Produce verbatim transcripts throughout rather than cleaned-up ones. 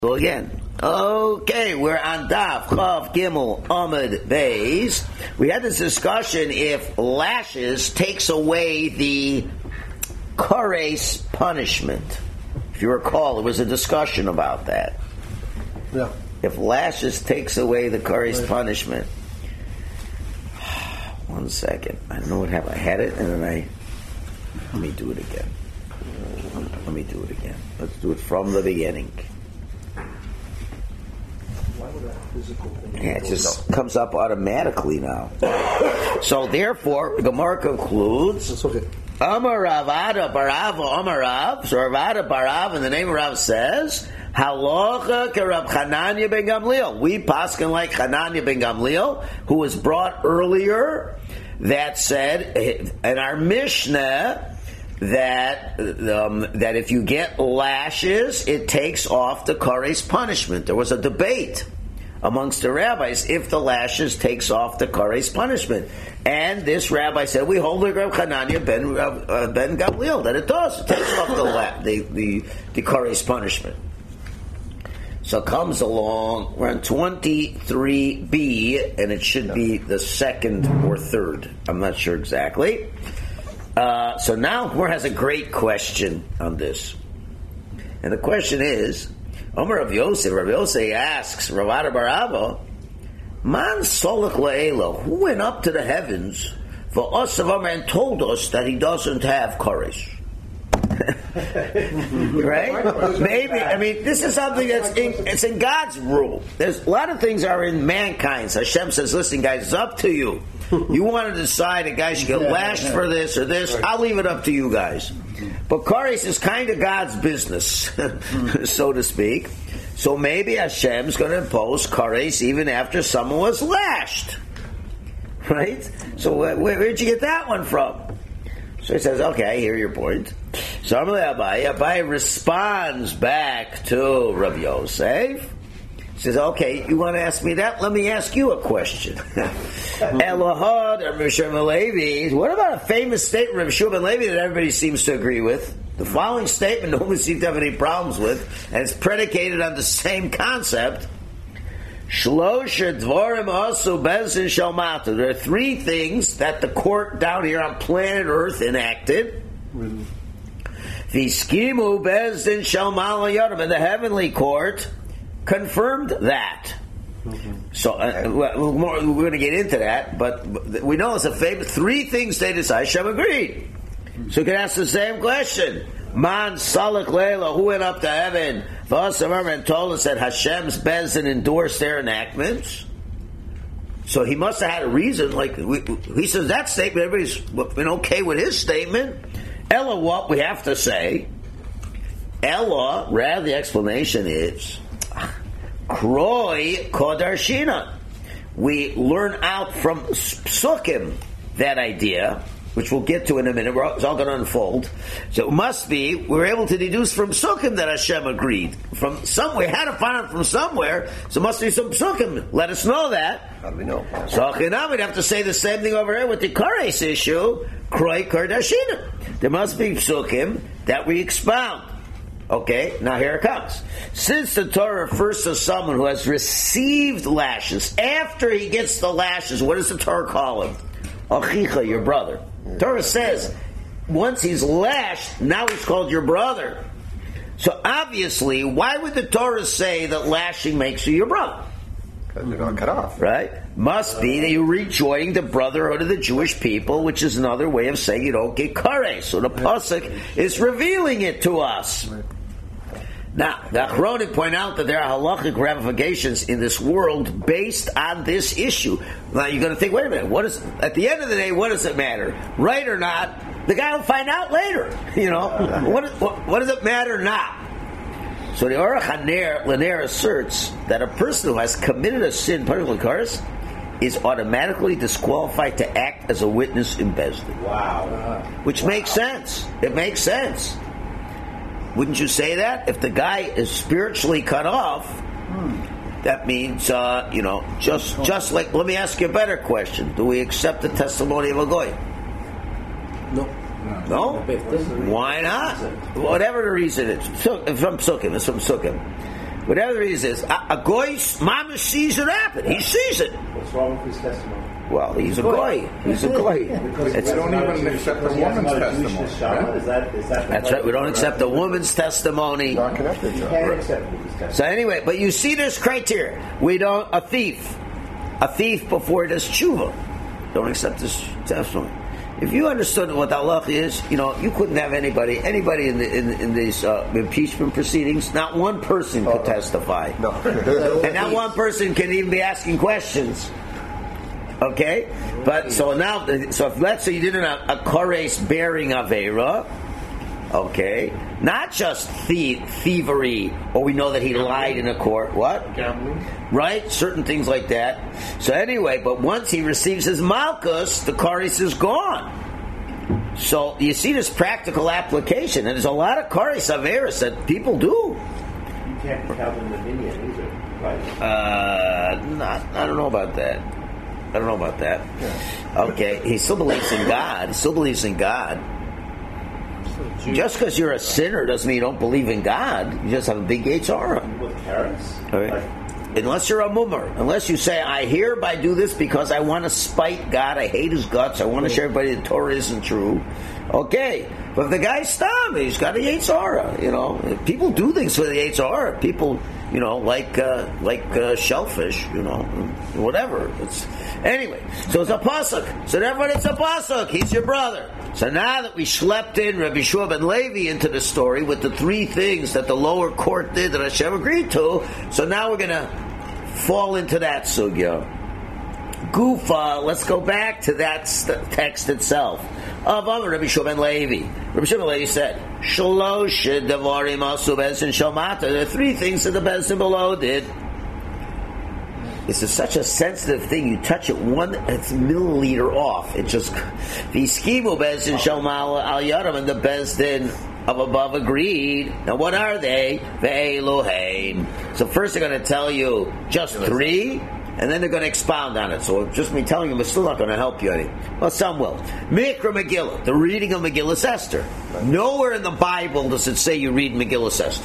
So again, okay, we're on Daf Chav Gimel Amud Beis. We had this discussion if lashes takes away the kares punishment. If you recall, there was a discussion about that. Yeah. If lashes takes away the kares right. punishment. One second. I don't know what happened. I had it and then I... Let me do it again. Let me do it again. Let's do it from the beginning. Yeah, it just comes up automatically now. So therefore, the Gemara concludes, Amar Ravada Barava Amar Rav. So Ravada Barav, in the name of Rav, says, Halacha ke Rav Chananya ben Gamliel. We paskin like Chananya ben Gamliel, who was brought earlier, that said, in our Mishnah, that um, that if you get lashes, it takes off the kares punishment. There was a debate amongst the rabbis if the lashes takes off the kares punishment, and this rabbi said we hold like Rav Chananya ben uh, ben Gamliel that it does. It takes off the la- the the, the kares punishment. So comes along. We're on twenty-three B, and it should be the second or third. I'm not sure exactly. Uh, so now Gemara has a great question on this. And the question is, Omer Rav Yosef, Rav Yosef asks, Ravada Barava, Man Solach La'ela, who went up to the heavens for us of Omer and told us that he doesn't have courage? Right? Maybe, I mean, this is something that's in, it's in God's rule. There's a lot of things are in mankind's. Hashem says, listen guys, it's up to you. You want to decide a guy should get lashed for this or this, I'll leave it up to you guys. But kares is kind of God's business, so to speak. So maybe Hashem's going to impose kares even after someone was lashed. Right? So where, where'd you get that one from? So he says, okay, I hear your point. So Abai, Abai responds back to Rav Yosef. He says, okay, you want to ask me that? Let me ask you a question. Elahad or Mishra ben Levi. What about a famous statement of Mishra ben Levi that everybody seems to agree with? The following statement no one seems to have any problems with, and it's predicated on the same concept. Shlosha dvarim asu bezin shalmata. There are three things that the court down here on planet Earth enacted. V'skimu bezin shalmala yodam. And the heavenly court confirmed that. Mm-hmm. So uh, we're, we're going to get into that, but we know it's a famous three things they decided. Hashem agreed. So you can ask the same question. Man Salak Leila, who went up to heaven, and told us that Hashem's Bezin endorsed their enactments. So he must have had a reason. Like we, he says that statement, everybody's been okay with his statement. Ella, what we have to say? Ella, rather the explanation is Kroi Kodarshina. We learn out from Psukim that idea, which we'll get to in a minute. It's all going to unfold. So it must be, we're able to deduce from Psukim that Hashem agreed. From somewhere, had to find it from somewhere, so it must be some Psukim. Let us know that. How do we know? So okay, now we'd have to say the same thing over here with the Kares issue, Kroi Kardashina. There must be Psukim that we expound. Okay, now here it comes. Since the Torah refers to someone who has received lashes, after he gets the lashes, what does the Torah call him? Achicha, your brother. Torah says, once he's lashed, now he's called your brother. So obviously, why would the Torah say that lashing makes you your brother? Because they're not cut off. Right? Must be that you're rejoining the brotherhood of the Jewish people, which is another way of saying you don't get kares. So the pasuk is revealing it to us. Right. Now, the Achronim point out that there are halachic ramifications in this world based on this issue. Now, you're going to think, wait a minute, what is, at the end of the day, what does it matter? Right or not? The guy will find out later. You know, what, what, what does it matter not? So the Aruch HaNer asserts that a person who has committed a sin, particularly kares, is automatically disqualified to act as a witness in Bezdin. Wow. Which wow. makes sense. It makes sense. Wouldn't you say that? If the guy is spiritually cut off, hmm. that means, uh, you know, just just like, let me ask you a better question. Do we accept the testimony of a goy? No. No? Why not? Whatever the reason is. From Psukim. It's from Psukim. Whatever the reason is, a, a goy's mama sees it happen. He sees it. What's wrong with his testimony? Well, he's a goy. He's a goy. Because we don't even accept the woman's testimony. Right? Is that, is that That's right. We don't accept the woman's testimony. Not connected. You can't accept his testimony. So anyway, but you see this criteria. We don't, a thief. A thief before he does tshuva. Don't accept this testimony. If you understood what halach is, you know, you couldn't have anybody, anybody in the, in, in these uh, impeachment proceedings, not one person could testify. No. And not one person can even be asking questions. Okay? But so now, so if let's say you did a, a kores bearing avera, okay, not just thie- thievery, or we know that he lied in a court, what? Gambling. Right? Certain things like that. So anyway, but once he receives his malchus, the kores is gone. So you see this practical application, and there's a lot of kores averas that people do. You can't count in the minion either, right? Uh, not, I don't know about that. I don't know about that. Yeah. Okay, he still believes in God. He still believes in God. Just because you're a sinner doesn't mean you don't believe in God. You just have a big H R. With carrots. Right. Like, unless you're a mummer. Unless you say, I hereby do this because I want to spite God. I hate his guts. I want to show everybody the Torah isn't true. Okay. But if the guy's stam, he's got a H R. You know, people do things for the H R. People, you know, like uh, like uh, shellfish, you know, whatever. It's Anyway, so it's a pasuk. So therefore it's a pasuk. He's your brother. So now that we schlepped in Rabbi Shua ben Levi into the story with the three things that the lower court did that Hashem agreed to, so now we're going to fall into that sugya. Gufa, let's go back to that st- text itself. Of Rabbi Shua ben Levi. Rabbi Shua ben Levi said, Shalosh devarim asu bezin shalmata. There are three things that the bezin below did. This is such a sensitive thing. You touch it one it's milliliter off. It just the skimu bezdin shalmal al yadam, and the bezdin of above agreed. Now what are they? Ve'eloheim. So first they're going to tell you just three, and then they're going to expound on it. So just me telling you, it's still not going to help you any. Well, some will. Mikra Megillah, the reading of Megillah Esther. Nowhere in the Bible does it say you read Megillah Esther.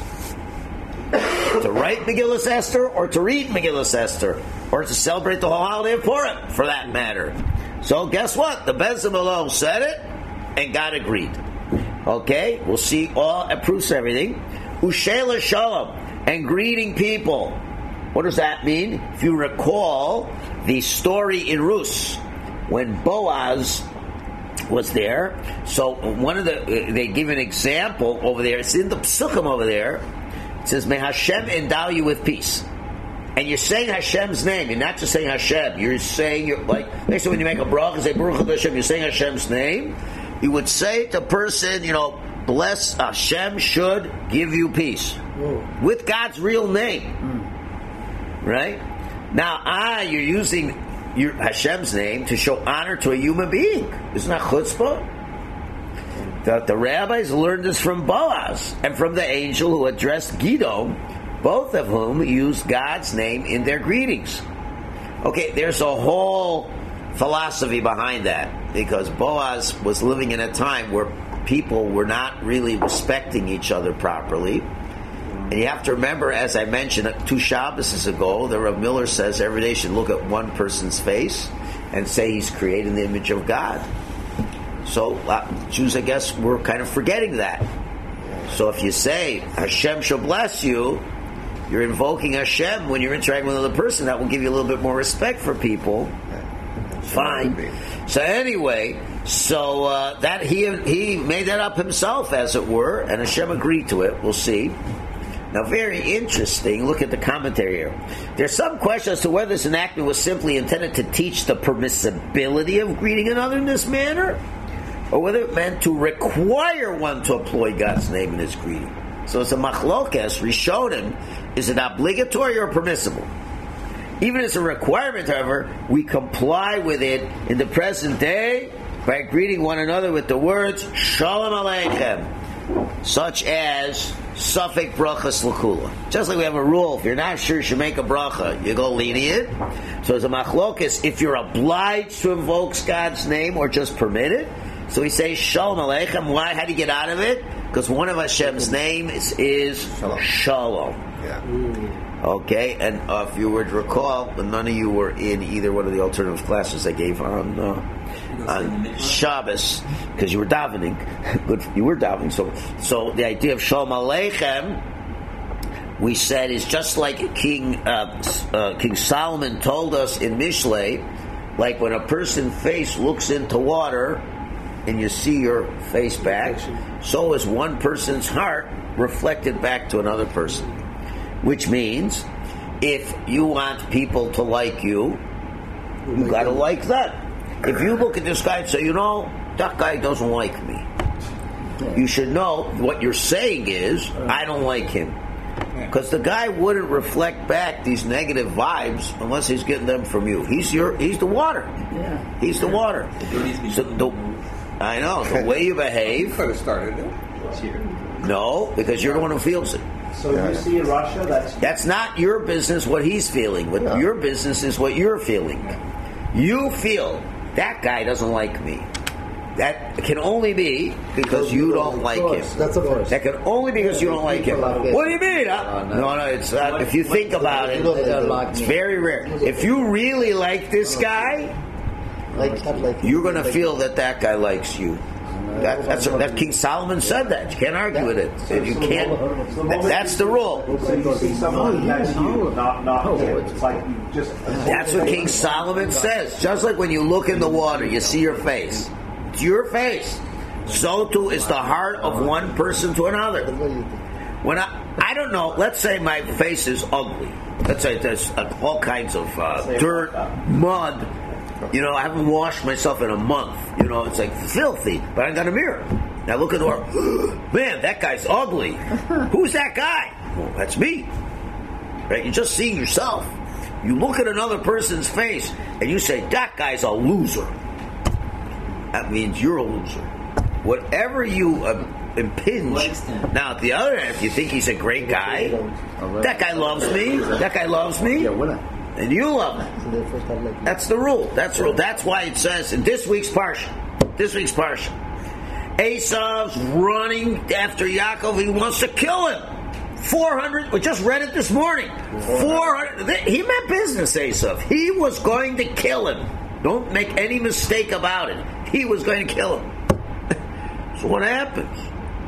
To write Megillah Esther, or to read Megillah Esther, or to celebrate the whole holiday of Purim, for that matter. So guess what? The Bezim alone said it, and God agreed. Okay, we'll see all proofs of everything. Ushela Shalom, and greeting people. What does that mean? If you recall the story in Rus, when Boaz was there, so one of the they give an example over there. It's in the Psukim over there. It says, may Hashem endow you with peace. And you're saying Hashem's name. You're not just saying Hashem. You're saying, you're like, basically when you make a bracha and say, Baruch Hashem, you're saying Hashem's name. You would say to a person, you know, bless Hashem should give you peace. Whoa. With God's real name. Mm. Right? Now, ah, you're using your Hashem's name to show honor to a human being. Isn't that chutzpah? The, the rabbis learned this from Boaz and from the angel who addressed Gidon, both of whom used God's name in their greetings. Okay, there's a whole philosophy behind that, because Boaz was living in a time where people were not really respecting each other properly. And you have to remember, as I mentioned two Shabbases ago, the Rav Miller says every day you should look at one person's face and say he's created in the image of God. So uh, Jews, I guess, we're kind of forgetting that. So if you say Hashem shall bless you, you're invoking Hashem when you're interacting with another person. That will give you a little bit more respect for people. Fine. So anyway, so uh, that he he made that up himself, as it were, and Hashem agreed to it. We'll see. Now, very interesting. Look at the commentary here. There's some question as to whether this enactment was simply intended to teach the permissibility of greeting another in this manner, or whether it meant to require one to employ God's name in his greeting. So it's a machlokes. Rishonim, is it obligatory or permissible? Even as a requirement, however, we comply with it in the present day by greeting one another with the words Shalom Aleichem, such as Safek Brachas L'Kula. Just like we have a rule, if you're not sure you should make a bracha, you go lenient. So it's a machlokes if you're obliged to invoke God's name or just permitted. So we say Shalom Aleichem. Why? How do you get out of it? Because one of Hashem's names is Shalom. Shalom. Yeah. Okay, and uh, if you would recall, none of you were in either one of the alternative classes I gave on uh, on Shabbos because you were davening. Good, you were davening. So, so the idea of Shalom Aleichem, we said, is just like King uh, uh, King Solomon told us in Mishlei, like when a person's face looks into water and you see your face back, so is one person's heart reflected back to another person. Which means, if you want people to like you, you got to like them. If you look at this guy and say, you know, that guy doesn't like me, you should know what you're saying is, I don't like him. Because the guy wouldn't reflect back these negative vibes unless he's getting them from you. He's your, he's the water. Yeah. He's the water. So the, I know, the way you behave. You could have started it. No, because you're the one who feels it. So you see in Russia, that's That's not your business what he's feeling. What Yeah. your business is what you're feeling. You feel that guy doesn't like me. That can only be because you don't like him. That's a first. That can only be because you don't like him. What do you mean? Huh? No, no, it's not. If you think about it, it's very rare. If you really like this guy, Like, not like you're going to feel that that guy likes you. That, that's that King Solomon said that. You can't argue with it. You can't. That, that's the rule. so you see someone that's you, not not him. It's like you just. That's what King Solomon says. Just like when you look in the water, you see your face. It's your face. So too is the heart of one person to another. When I, I don't know, let's say my face is ugly. Let's say there's uh, all kinds of uh, dirt, mud. You know, I haven't washed myself in a month. You know, it's like filthy, but I got a mirror. Now look at the world. Man, that guy's ugly. Who's that guy? Well, that's me. Right? You're just seeing yourself. You look at another person's face and you say, that guy's a loser. That means you're a loser. Whatever you uh, impinge. Now, at the other hand, if you think he's a great guy, that guy loves me. That guy loves me. And you love him. That's the rule. That's the rule. That's why it says in this week's parsha, this week's parsha, Esav's running after Yaakov. He wants to kill him. Four hundred. We just read it this morning. Four hundred. He meant business, Esav. He was going to kill him. Don't make any mistake about it. He was going to kill him. So what happens?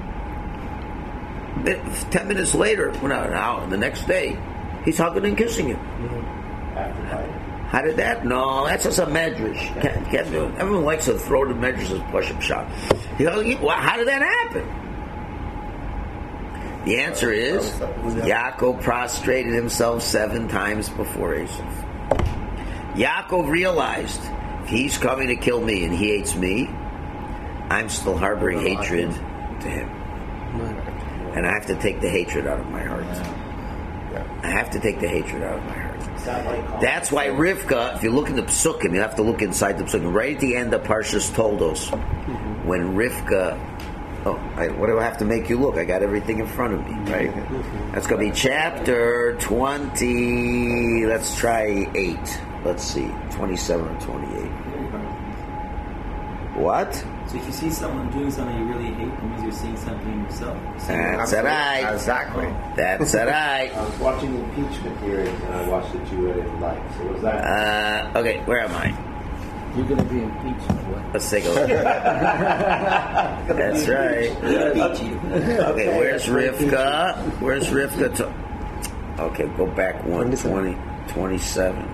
Ten minutes later, well, no, now the next day, he's hugging and kissing him. How did that? No, that's just a medrash. Can't, can't do it. Everyone likes to throw the medrash as push-up shot. You know, well, how did that happen? The answer is Yaakov prostrated himself seven times before Esav. Yaakov realized if he's coming to kill me and he hates me, I'm still harboring hatred to him. And I have to take the hatred out of my heart. I have to take the hatred out of my heart. That's why Rivka, if you look in the Psukim, you have to look inside the Psukim. Right at the end of Parshas Toldos, when Rivka, oh, I, what do I have to make you look? I got everything in front of me, right? That's going to be chapter twenty, let's try eight. Let's see, twenty-seven or twenty-eight. What? So if you see someone doing something you really hate, it means you're seeing something in yourself. That's all right. Exactly. That's all right. I was watching the impeachment hearings and I watched the two I didn't like. So was that? Uh, okay, where am I? You're going to be impeached. What? Let's take a look. That's right. Okay, where's Rivka? Where's Rivka? To- okay, go back one, twenty, twenty-seven.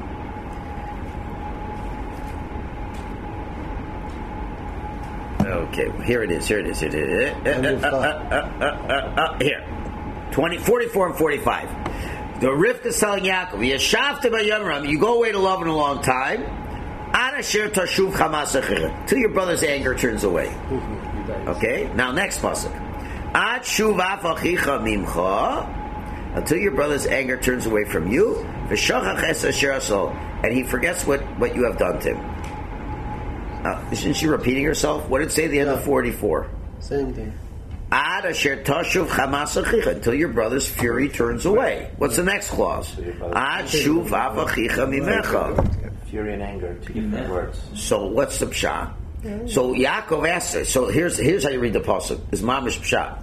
Okay, here it is. Here it is. Here it is. Uh, uh, uh, uh, uh, uh, uh, here, twenty, forty-four and forty-five. The Rivka is telling Yaakov, "Yeshavta b'yamram." You go away to love in a long time. Anasher tashuv chamasach till your brother's anger turns away. Okay. Now next pasuk. Ad shuv afachicha mimcha, until your brother's anger turns away from you. V'shachach es asher asol, and he forgets what, what you have done to him. Uh, isn't she repeating herself? What did it say at the end yeah. of forty-four? Same thing. Ad asher tashuv chamasachicha, until your brother's fury turns away. What's the next clause? Ad shuv avachicha mimecha. Fury and anger, two different words. So what's the pshat? So Yaakov asks. So here's here's how you read the pasuk. Is mamish pshat.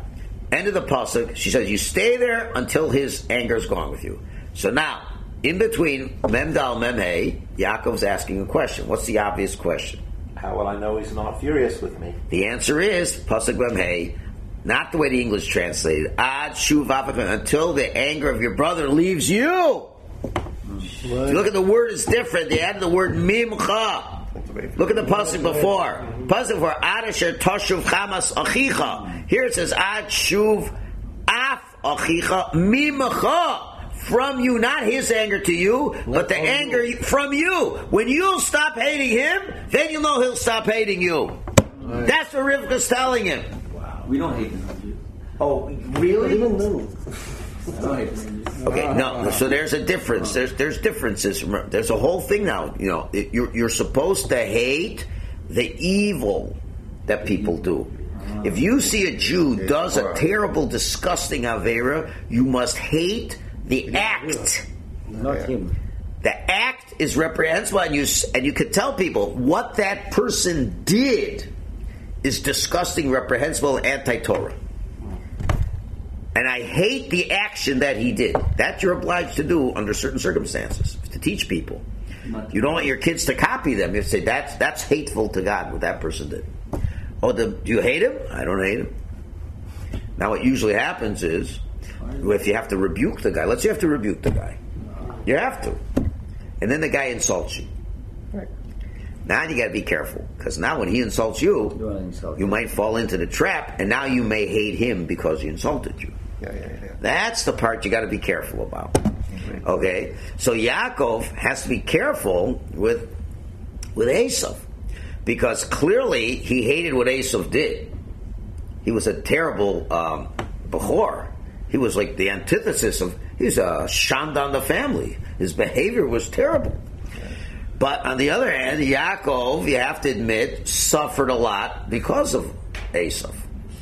End of the pasuk. She says, "You stay there until his anger is gone with you." So now, in between Mem Dal Mem Hey, Yaakov's asking a question. What's the obvious question? How will I know he's not furious with me? The answer is pasuk Mem Hey, not the way the English translated. Ad shuv avachem, until the anger of your brother leaves you. If you look at the word, it's different. They added the word mimcha. Look at the pasuk before. Pasuk for Ad asher tashuv chamas achicha. Here it says Ad shuv af achicha mimcha. From you, not his anger to you, but the anger from you. When you'll stop hating him, then you'll know he'll stop hating you. That's what Rivka's telling him. Wow. We don't hate him. Oh, really? Even though. I don't hate him. Okay, no. So there's a difference. There's there's differences. There's a whole thing now. You know, it, you're you're supposed to hate the evil that people do. If you see a Jew does a terrible, disgusting avera, you must hate the act. Not him. The act is reprehensible, and you and you can tell people what that person did is disgusting, reprehensible, anti-Torah. And I hate the action that he did. That you're obliged to do under certain circumstances, to teach people. You don't want your kids to copy them. You say, that's that's hateful to God, what that person did. Oh, the, do you hate him? I don't hate him. Now what usually happens is, if you have to rebuke the guy, let's say you have to rebuke the guy. You have to. And then the guy insults you. Right. Now you got to be careful, because now when he insults you, You insult you him. might fall into the trap, and now you may hate him because he insulted you. Yeah, yeah, yeah. That's the part you got to be careful about. Okay, so Yaakov has to be careful with with Esav, because clearly he hated what Esav did. He was a terrible um, Bechor. He was like the antithesis of. He was a shand on the family. His behavior was terrible. But on the other hand, Yaakov, you have to admit, suffered a lot because of Esav.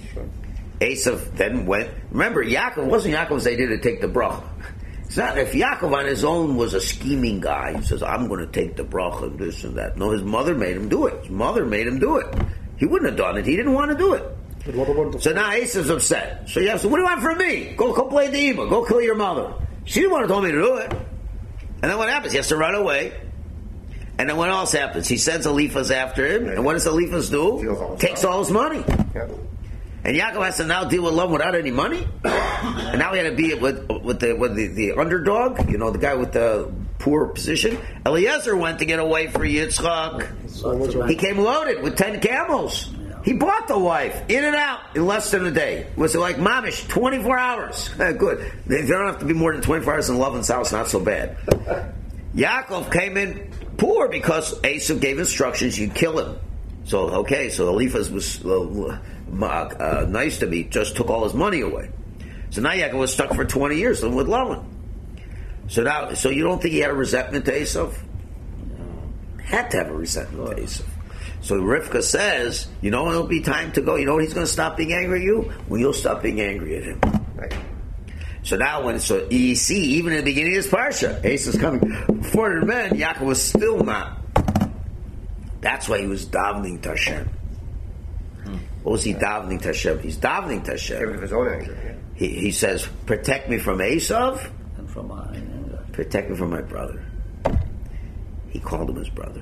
Esav then went. Remember, Yaakov wasn't Yaakov's idea to take the bracha. It's not if Yaakov on his own was a scheming guy. He says, "I'm going to take the bracha and this and that." No, his mother made him do it. His mother made him do it. He wouldn't have done it. He didn't want to do it. So now Esav's upset. So you have to say, "What do you want from me? Go complain to Ema. Go kill your mother." She didn't want to tell me to do it. And then what happens? He has to run away. And then what else happens? He sends Eliphaz after him. And what does Eliphaz do? All Takes all his money. Yeah. And Yaakov has to now deal with love without any money. And now he had to be with with the with the, the underdog, you know, the guy with the poor position. Eliezer went to get away for Yitzchak. He came loaded with ten camels. He bought the wife in and out in less than a day. Was it like mamish, twenty-four hours? Good. They don't have to be more than twenty-four hours in Lavan's house. Not so bad. Yaakov came in poor because Esav gave instructions you'd kill him. So okay, so Eliphaz was uh, uh, nice to me, just took all his money away. So now Yaakov was stuck for twenty years living with Lavan. So now, so you don't think he had a resentment to Esav? No. Had to have a resentment to Esav. So Rivka says, you know when it'll be time to go? You know when he's going to stop being angry at you? When you'll stop being angry at him. Right. So now when, so you see, even in the beginning of this parsha, Esav's coming, four hundred men, Yaakov was still not. That's why he was davening to Hashem. Hmm. What was he davening to Hashem? He's davening to Hashem. Even his own anger. Yeah. He, he says, protect me from Esav. And from my anger. Protect me from my brother. He called him his brother.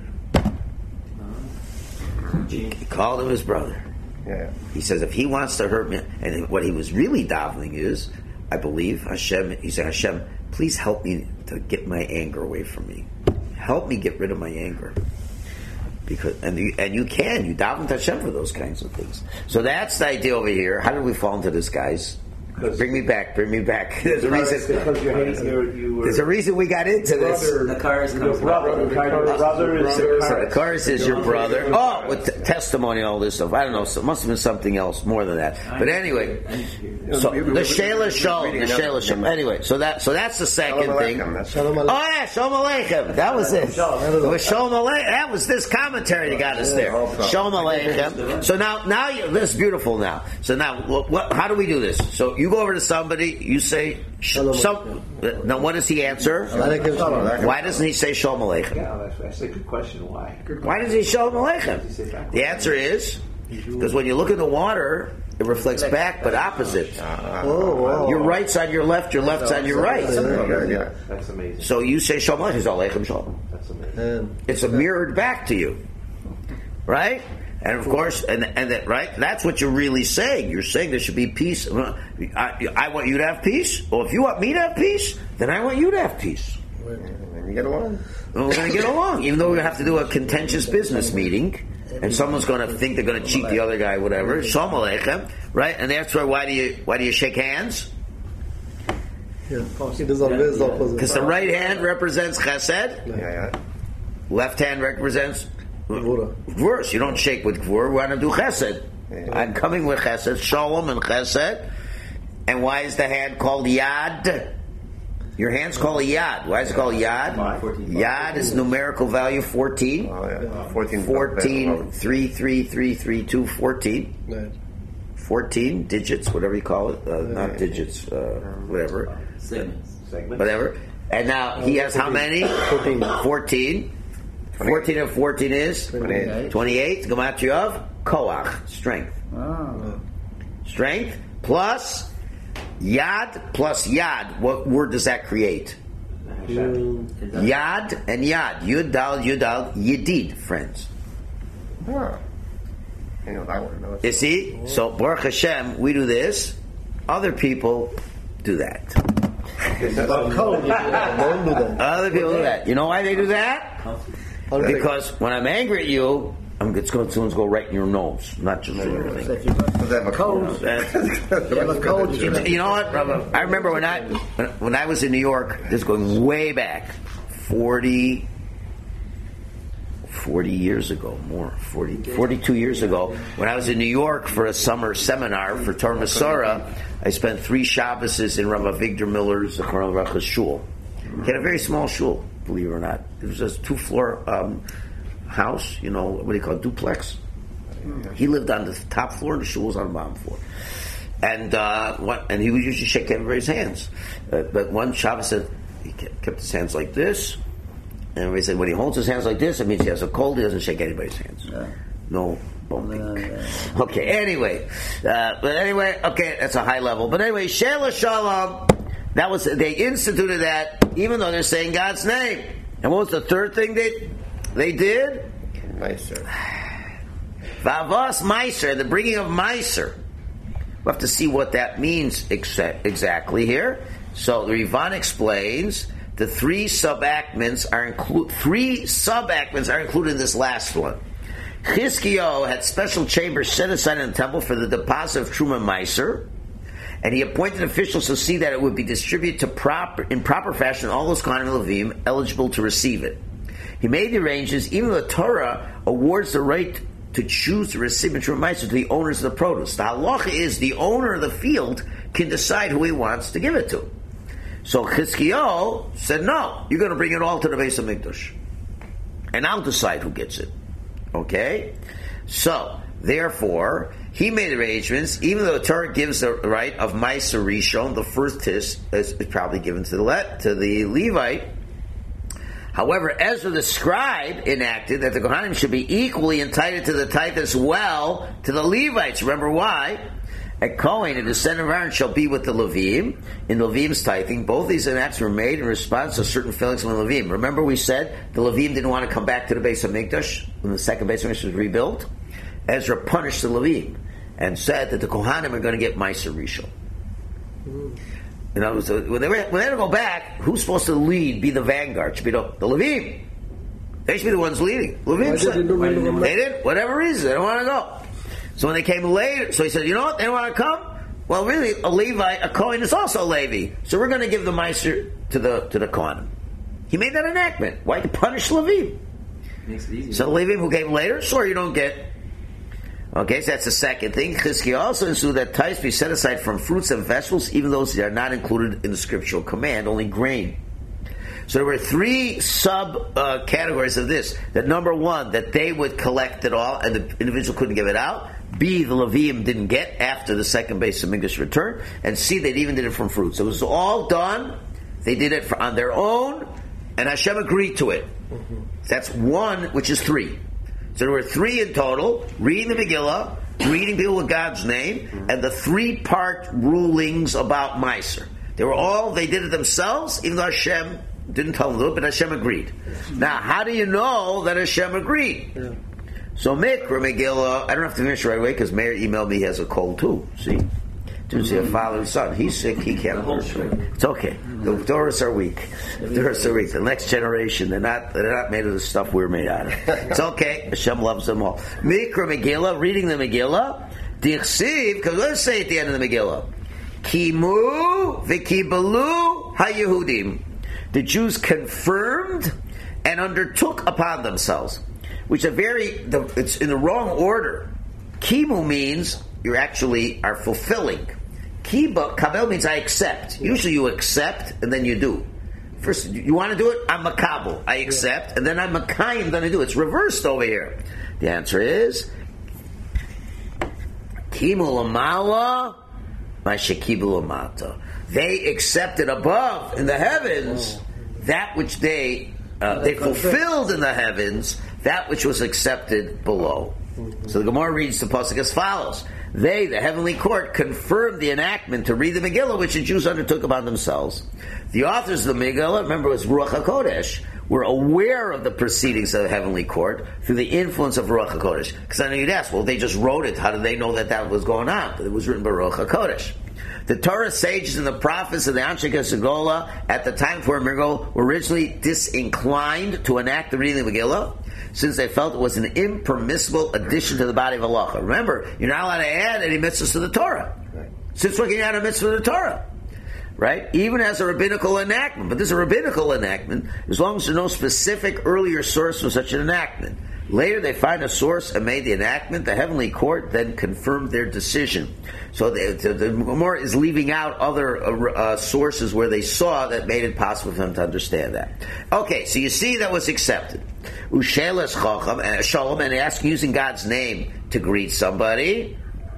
He, he called him his brother. Yeah. He says, if he wants to hurt me, and what he was really davening is, I believe, Hashem, he said, Hashem, please help me to get my anger away from me. Help me get rid of my anger. Because and you, and you can you daven to Hashem for those kinds of things. So that's the idea over here. How did we fall into this, guys? Bring me back. Bring me back. There's a reason. Because you're hating your, you were. There's a reason we got into this. The cars Your comes brother, the brother is So the chorus is your brother. Oh, with t- testimony, all this stuff. I don't know. So it must have been something else more than that. But anyway, so the Sheila Shalom, the Sheila Shalom. Anyway, so that so that's the second thing. Oh yeah, Shalom Aleichem. That was it. It was Shalom Aleichem. That was this commentary that got us there. Shalom Aleichem. So now, now you, this is beautiful. Now, so now, what, what, how do we do this? So you go over to somebody, you say. Some, now, what does he answer? Why doesn't he say Shalom Aleichem? Yeah, that's, that's a good question. Why? Why does he Shalom Aleichem? The answer is because when you look in the water, It reflects back, but opposite. Oh, wow. Your right's on your left, your left's on your right. Yeah. That's amazing. So you say Shalom Aleichem, he's Aleichem Shalom. That's amazing. And It's a mirrored back to you, right? And of course, and and that right, that's what you're really saying. You're saying there should be peace. I, I want you to have peace. Well, if you want me to have peace, then I want you to have peace. And you get along. Well, we're going to get along, even though we have to do a contentious business meeting, and someone's going to think they're going to cheat the other guy, whatever. Shalom Aleichem, right? And that's why. Why do you why do you shake hands? yeah, it is always opposite. Because the right hand represents Chesed, Yeah, yeah. left hand represents Gvura. Gvur. You don't shake with Gvur. We want to do Chesed. I'm coming with Chesed, Shalom and Chesed. And why is the hand called Yad? Your hand's called a Yad. Why is it called Yad? Yad is numerical value fourteen. Oh, yeah. fourteen. fourteen, three, three, three, three, two, fourteen. Right. fourteen digits, whatever you call it. Uh, not digits, uh, whatever. Segments. Segment. Whatever. And now he has how many? fourteen. fourteen. fourteen and fourteen is? twenty-eight. twenty-eight. Gematria of Koach, strength. Ah. Strength plus Yad plus Yad. What word does that create? You, Yad and Yad. Yud Dal Yud Dal Yedid, friends. Oh. I know that one. No, You see? So Baruch Hashem, we do this. Other people do that. but code, you don't do that. Other people do that. You know why they do that? Because when I'm angry at you, I'm it's going to go right in your nose, not just in your So finger. if you got Does that have a codes, That- you have a code, you can You know what? I remember when I when, when I was in New York. This is going way back, forty, forty years ago, more forty, forty-two years ago. When I was in New York for a summer seminar for Torah Masorah, I spent three Shabbases in Rav Avigdor Miller's Zichrono Livracha's shul. He had a very small shul, believe it or not. It was a two-floor um, house. You know what do you call it? Duplex. He lived on the top floor, and the shul was on the bottom floor. And uh, what, and he would usually shake everybody's hands. Uh, but one Shabbos said he kept, kept his hands like this. And everybody said when he holds his hands like this, it means he has a cold. He doesn't shake anybody's hands. Yeah. No bumping. No, yeah. Okay. Anyway, uh, but anyway, okay, that's a high level. But anyway, Sheila Shalom. That was they instituted that, even though they're saying God's name. And what was the third thing they they did? Meiser. Vavos Meiser, the bringing of Meiser. We'll have to see what that means exa- exactly here. So the Rivan explains the three sub-acments are include three sub-acments are included in this last one. Chizkiyahu had special chambers set aside in the temple for the deposit of Truma Meiser, and he appointed officials to see that it would be distributed to proper in proper fashion all those Kohanim and Levim eligible to receive it. He made the arrangements, even though the Torah awards the right to choose the recipient of Meiser to the owners of the produce. The halacha is the owner of the field can decide who he wants to give it to. So Chizkiyahu said, no, you're going to bring it all to the Beis HaMikdash. And I'll decide who gets it. Okay? So, therefore, he made arrangements, even though the Torah gives the right of Meiser Rishon, the first tis is, is probably given to the Le- to the Levite. However, Ezra the scribe enacted that the Kohanim should be equally entitled to the tithe as well to the Levites. Remember why? A Kohen, a descendant of Aaron, shall be with the Levim in Levim's tithing. Both these enacts were made in response to certain failings of the Levim. Remember we said the Levim didn't want to come back to the Beis HaMikdash when the second Beis HaMikdash was rebuilt. Ezra punished the Levim and said that the Kohanim are going to get Meiser Rishon. You know, so when they were, when they go back, who's supposed to lead, be the vanguard? Should be the, the Levim. They should be the ones leading. Levim Why said, didn't they do it? they didn't, whatever reason, they don't want to go. So when they came later, so he said, you know what, they don't want to come? Well, really, a Levi, a Kohen is also a Levi. So we're going to give the Meiser to the to the Kohanim. He made that enactment. Why to punish Levim? Makes it easy. So the Levim who came later, sure, you don't get. Okay, so that's the second thing. Chizkiyahu also instituted that tithes be set aside from fruits and vegetables, even those that are not included in the scriptural command, only grain. So there were three sub uh, categories of this. That number one, that they would collect it all and the individual couldn't give it out. B, the Levim didn't get after the second Beis HaMikdash return. And C, they even did it from fruits. So it was all done. They did it for, on their own, and Hashem agreed to it. Mm-hmm. That's one, which is three. So there were three in total, reading the Megillah, greeting people with God's name, and the three-part rulings about Meiser. They were all, they did it themselves, even though Hashem didn't tell them to do it, but Hashem agreed. Now, how do you know that Hashem agreed? Yeah. So Mikra Megillah, I don't have to finish right away because Meir emailed me he has a cold too. See? Didn't see a father and son. He's sick, he can't work. It's okay. The Doris are weak. The Doris are weak. The next generation, they're not they're not made of the stuff we're made out of. It's okay. Hashem loves them all. Mikra Megillah, reading the Megillah, Dichsiv, because let's say at the end of the Megillah, Kimu v'kibalu ha-Yehudim. The Jews confirmed and undertook upon themselves, which are very, the, it's in the wrong order. Kimu means you actually are fulfilling. Kiba, kabel means I accept. Usually you accept and then you do. First, you want to do it? I'm makabel. I accept, and then I'm makayim, then I do. It's reversed over here. The answer is Kimu lamala ma'shekibu lamata. They accepted above in the heavens that which they uh, they fulfilled in the heavens, that which was accepted below. So the Gemara reads the pasuk as follows: They, the heavenly court, confirmed the enactment to read the Megillah, which the Jews undertook upon themselves. The authors of the Megillah, remember, it was Ruach HaKodesh, were aware of the proceedings of the heavenly court through the influence of Ruach HaKodesh. Because I know you'd ask, well, they just wrote it. How did they know that that was going on? But it was written by Ruach HaKodesh. The Torah sages and the prophets of the Anshe Kesegola at the time for Megillah were originally disinclined to enact the reading of Megillah, since they felt it was an impermissible addition to the body of Allah. Remember, you're not allowed to add any mitzvahs to the Torah. Right. Since we're getting out a mitzvah to the Torah. Right? Even as a rabbinical enactment. But this is a rabbinical enactment as long as there's no specific earlier source for such an enactment. Later they find a source and made the enactment. The heavenly court then confirmed their decision. So the, the, the Gemara is leaving out other uh, uh, sources where they saw that made it possible for them to understand that. Okay, so you see that was accepted. Ushelas chacham and shalom, and asking using God's name to greet somebody.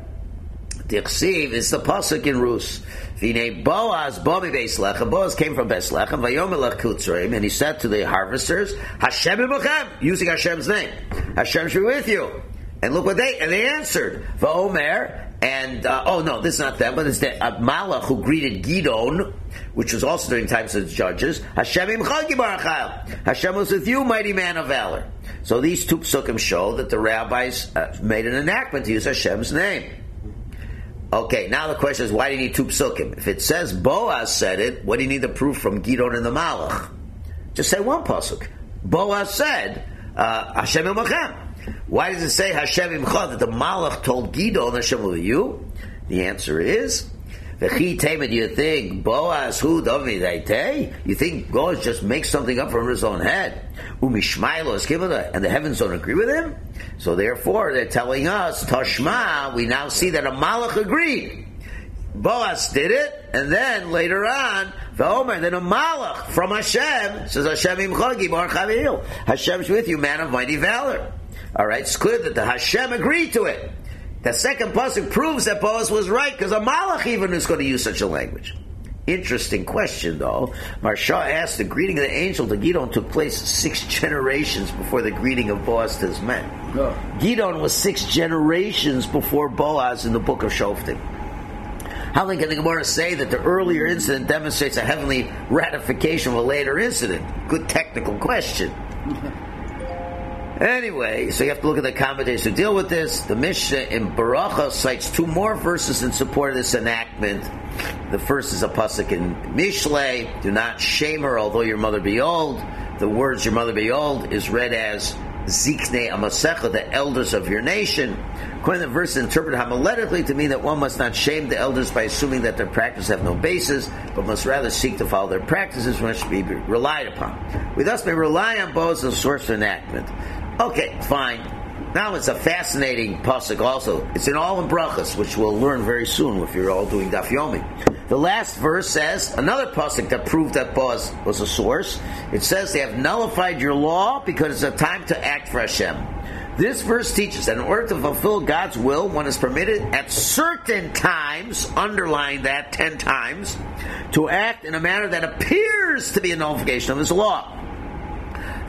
Dichsiv is the pasuk in Rus. V'nei Boaz bami beis lechem. Boaz came from Beis Lechem. Vayomer lech kutzrim, and he said to the harvesters, Hashem imochem, using Hashem's name. Hashem should be with you. And look what they and they answered. Va'omer, and uh, oh no, this is not them, but it's the uh, Malach who greeted Gidon, which was also during times of the judges. Hashem imcha gibar chayil. Hashem was with you, mighty man of valor. So these two psukim show that the rabbis uh, made an enactment to use Hashem's name. Okay, now the question is, why do you need two psukim? If it says Boaz said it, what do you need the proof from Gidon and the Malach? Just say one pasuk. Boaz said, uh, Hashem imochem. Why does it say Hashem imcha, that the Malach told Gidon Hashem will be you? The answer is, V'chi temet, do you think Boaz hu david? You think Boaz just makes something up from his own head? Umishmailo is given, and the heavens don't agree with him? So therefore, they're telling us, Tashma, we now see that a Malach agreed. Boaz did it, and then later on, V'omer, then a Malach from Hashem says, Hashem imcha gibar chavil. Hashem's with you, man of mighty valor. Alright, it's clear that the Hashem agreed to it. The second pasuk proves that Boaz was right, because a Malach even is going to use such a language. Interesting question, though. Marsha asked, the greeting of the angel to Gidon took place six generations before the greeting of Boaz to his men. No. Gidon was six generations before Boaz in the book of Shoftim. How then can the Gemara say that the earlier incident demonstrates a heavenly ratification of a later incident? Good technical question. Anyway, so you have to look at the commentators to deal with this. The Mishnah in Baracha cites two more verses in support of this enactment. The first is a pasuk in Mishlei, do not shame her, although your mother be old. The words your mother be old is read as Ziknei Amasecha, the elders of your nation. According to the verse, interpreted homiletically to mean that one must not shame the elders by assuming that their practices have no basis, but must rather seek to follow their practices, which should be relied upon. We thus may rely on Boaz as a source of enactment. Okay, fine. Now it's a fascinating pasuk also. It's in all in brachas, which we'll learn very soon if you're all doing Daf Yomi. The last verse says, another pasuk that proved that Boaz was a source. It says they have nullified your law because it's a time to act for Hashem. This verse teaches that in order to fulfill God's will, one is permitted at certain times, underline that ten times, to act in a manner that appears to be a nullification of His law.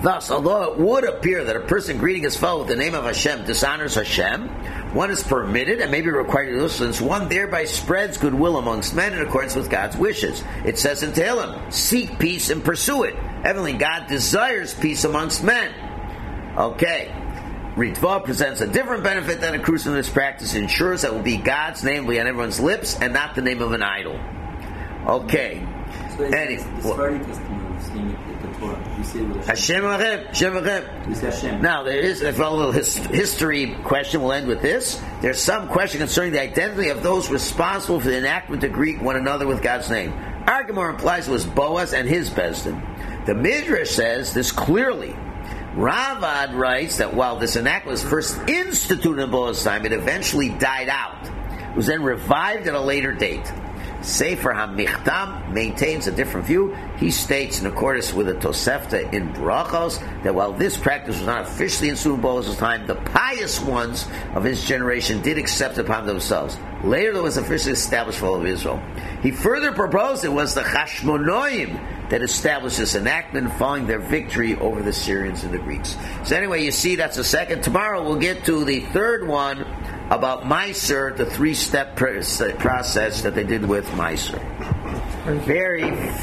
Thus, although it would appear that a person greeting his foe with the name of Hashem dishonors Hashem, one is permitted and may be required to do so, since one thereby spreads goodwill amongst men in accordance with God's wishes. It says in Tehillim, seek peace and pursue it. Evidently, God desires peace amongst men. Okay. Ritva presents a different benefit than accrues from this practice. It ensures that it will be God's name will be on everyone's lips and not the name of an idol. Okay. So it's, Any, it's the Sephardi custom of saying it, the Torah. You say it with Hashem Hashem, Hashem Hashem. You say Hashem. Now, there is a little his, history question. We'll end with this. There's some question concerning the identity of those responsible for the enactment to greet one another with God's name. Our Gemara implies it was Boaz and his Bezdin. The Midrash says this clearly. Ravad writes that while this enactment was first instituted in Boaz's time, it eventually died out. It was then revived at a later date. Sefer HaMichtam maintains a different view. He states, in accordance with the Tosefta in Brachos, that while this practice was not officially instituted in Boaz's time, the pious ones of his generation did accept it upon themselves. Later, it was officially established for all of Israel. He further proposed it was the Chashmonoim that established this enactment following their victory over the Syrians and the Greeks. So anyway, you see that's the second. Tomorrow we'll get to the third one about Meiser, the three-step process that they did with Meiser. Very